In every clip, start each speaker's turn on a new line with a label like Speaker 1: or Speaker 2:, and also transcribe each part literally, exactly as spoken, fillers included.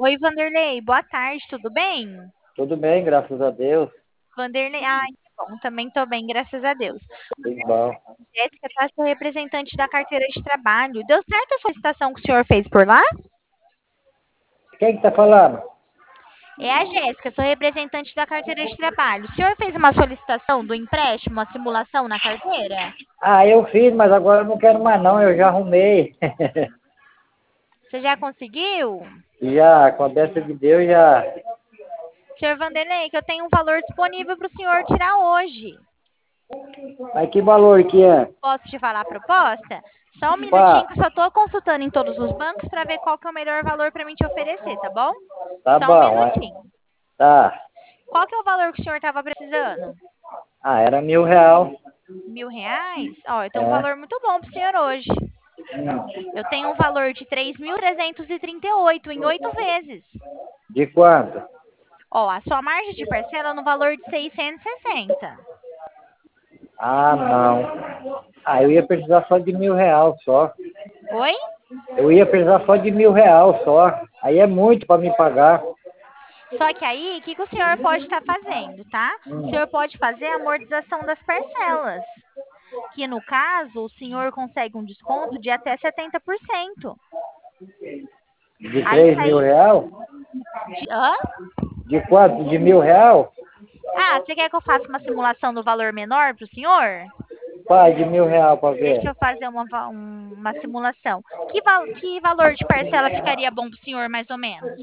Speaker 1: Oi, Vanderlei, boa tarde, tudo bem?
Speaker 2: Tudo bem, graças a Deus.
Speaker 1: Vanderlei, ai, que bom, também tô bem, graças a Deus.
Speaker 2: Tudo bom.
Speaker 1: Jéssica, tá, sou representante da carteira de trabalho. Deu certo a solicitação que o senhor fez por lá?
Speaker 2: Quem que tá falando?
Speaker 1: É a Jéssica, sou representante da carteira de trabalho. O senhor fez uma solicitação do empréstimo, uma simulação na carteira?
Speaker 2: Ah, eu fiz, mas agora eu não quero mais não, eu já arrumei.
Speaker 1: Você já conseguiu?
Speaker 2: Já, com a bênção de Deus, já.
Speaker 1: Senhor Vanderlei, que eu tenho um valor disponível para o senhor tirar hoje.
Speaker 2: Mas que valor que é?
Speaker 1: Posso te falar a proposta? Só um minutinho
Speaker 2: Pá,
Speaker 1: que eu só tô consultando em todos os bancos para ver qual que é o melhor valor para mim te oferecer, tá bom?
Speaker 2: tá
Speaker 1: Só um
Speaker 2: bom, é.
Speaker 1: minutinho.
Speaker 2: Tá.
Speaker 1: Qual que é o valor que o senhor estava precisando?
Speaker 2: Ah, era mil real.
Speaker 1: Mil reais? Ó, eu tenho um
Speaker 2: É.
Speaker 1: valor muito bom para o senhor hoje.
Speaker 2: Hum.
Speaker 1: Eu tenho um valor de três mil trezentos e trinta e oito em oito vezes.
Speaker 2: De quanto?
Speaker 1: Ó, a sua margem de parcela no valor de seiscentos e sessenta.
Speaker 2: Ah, não. Ah, eu ia precisar só de mil real só.
Speaker 1: Oi?
Speaker 2: Eu ia precisar só de mil real só. Aí é muito para me pagar.
Speaker 1: Só que aí, o que, que o senhor pode estar fazendo, tá? O
Speaker 2: Hum.
Speaker 1: senhor pode fazer a amortização das parcelas. Que no caso, o senhor consegue um desconto de até setenta por cento.
Speaker 2: De
Speaker 1: Aí
Speaker 2: três mil
Speaker 1: sai.
Speaker 2: real?
Speaker 1: De, hã?
Speaker 2: De quanto? De mil real?
Speaker 1: Ah, você quer que eu faça uma simulação do valor menor para o senhor?
Speaker 2: Pai, de mil real para
Speaker 1: Deixa
Speaker 2: ver.
Speaker 1: eu fazer uma, va- um- uma simulação. Que, val- que valor de parcela ficaria bom para o senhor, mais ou menos?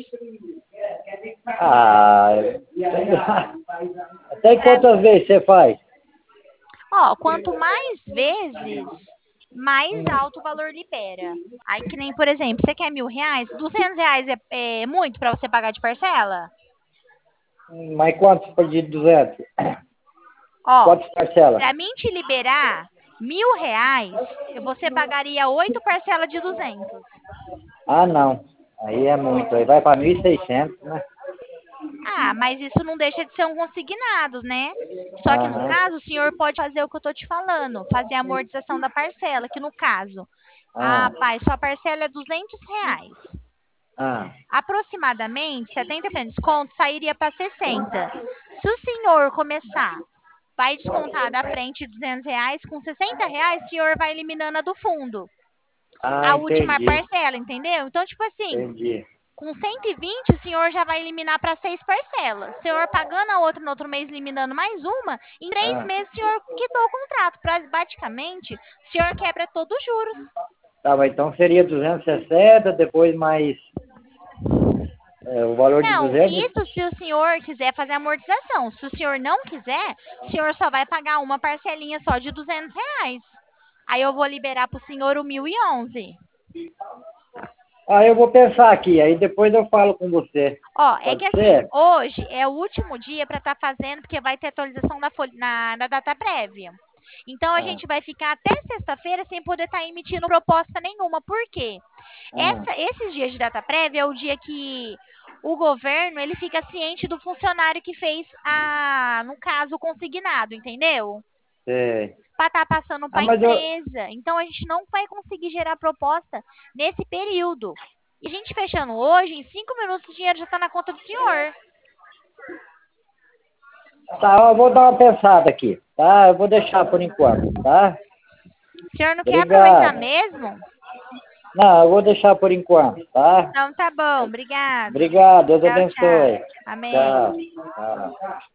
Speaker 2: Ah, até
Speaker 1: Pra-
Speaker 2: quantas vezes você faz?
Speaker 1: Ó, quanto mais vezes, mais
Speaker 2: Hum,
Speaker 1: alto o valor libera. Aí, que nem, por exemplo, você quer mil reais? Duzentos reais é, é muito para você pagar de parcela?
Speaker 2: mas quantos de duzentos?
Speaker 1: Ó,
Speaker 2: Quantas parcelas?
Speaker 1: para mim te liberar mil reais, você pagaria oito parcelas de duzentos.
Speaker 2: Ah, não. Aí é muito. Aí vai para mil e seiscentos, né?
Speaker 1: Ah, mas isso não deixa de ser um consignado, né? Só que no
Speaker 2: Aham.
Speaker 1: caso, o senhor pode fazer o que eu tô te falando, fazer a amortização da parcela, que no caso, ah,
Speaker 2: Ah,
Speaker 1: pai, sua parcela é duzentos reais.
Speaker 2: ah,
Speaker 1: Aproximadamente, setenta por cento de desconto sairia para sessenta. Se o senhor começar, vai descontar da frente duzentos reais, com sessenta reais, o senhor vai eliminando a do fundo.
Speaker 2: ah,
Speaker 1: A última
Speaker 2: entendi.
Speaker 1: parcela, entendeu? Então, tipo assim,
Speaker 2: Entendi.
Speaker 1: com cento e vinte, o senhor já vai eliminar para seis parcelas. O senhor pagando a outra no outro mês, eliminando mais uma, em três
Speaker 2: Ah,
Speaker 1: meses o senhor quitou o contrato. Praticamente, o senhor quebra todos os juros.
Speaker 2: tá, mas então seria duzentos e sessenta, depois mais é, o valor de
Speaker 1: Não,
Speaker 2: duzentos.
Speaker 1: isso se o senhor quiser fazer amortização. Se o senhor não quiser, o senhor só vai pagar uma parcelinha só de duzentos reais. Aí eu vou liberar para o senhor o mil e onze.
Speaker 2: Ah, eu vou pensar aqui, aí depois eu falo com você.
Speaker 1: Ó, é que
Speaker 2: Pode
Speaker 1: assim,
Speaker 2: ser?
Speaker 1: hoje é o último dia para estar fazendo, porque vai ter atualização na, folha- na, na data prévia. Então a
Speaker 2: Ah,
Speaker 1: gente vai ficar até sexta-feira sem poder estar emitindo proposta nenhuma. Por quê?
Speaker 2: ah,
Speaker 1: Essa- esses dias de data prévia é o dia que o governo ele fica ciente do funcionário que fez a, no caso, o consignado, entendeu?
Speaker 2: sei.
Speaker 1: Para estar passando para
Speaker 2: Ah,
Speaker 1: a
Speaker 2: mas eu,
Speaker 1: empresa. Então a gente não vai conseguir gerar proposta nesse período. E a gente fechando hoje, em cinco minutos o dinheiro já está na conta do senhor.
Speaker 2: tá, eu vou dar uma pensada aqui, tá? Eu vou deixar por enquanto, tá?
Speaker 1: O senhor não quer aproveitar
Speaker 2: Obrigado.
Speaker 1: mesmo?
Speaker 2: Não, eu vou deixar por enquanto, tá?
Speaker 1: Então tá bom, obrigado.
Speaker 2: Obrigado, Deus
Speaker 1: Tchau, tchau.
Speaker 2: abençoe.
Speaker 1: Amém.
Speaker 2: Tchau. Tchau.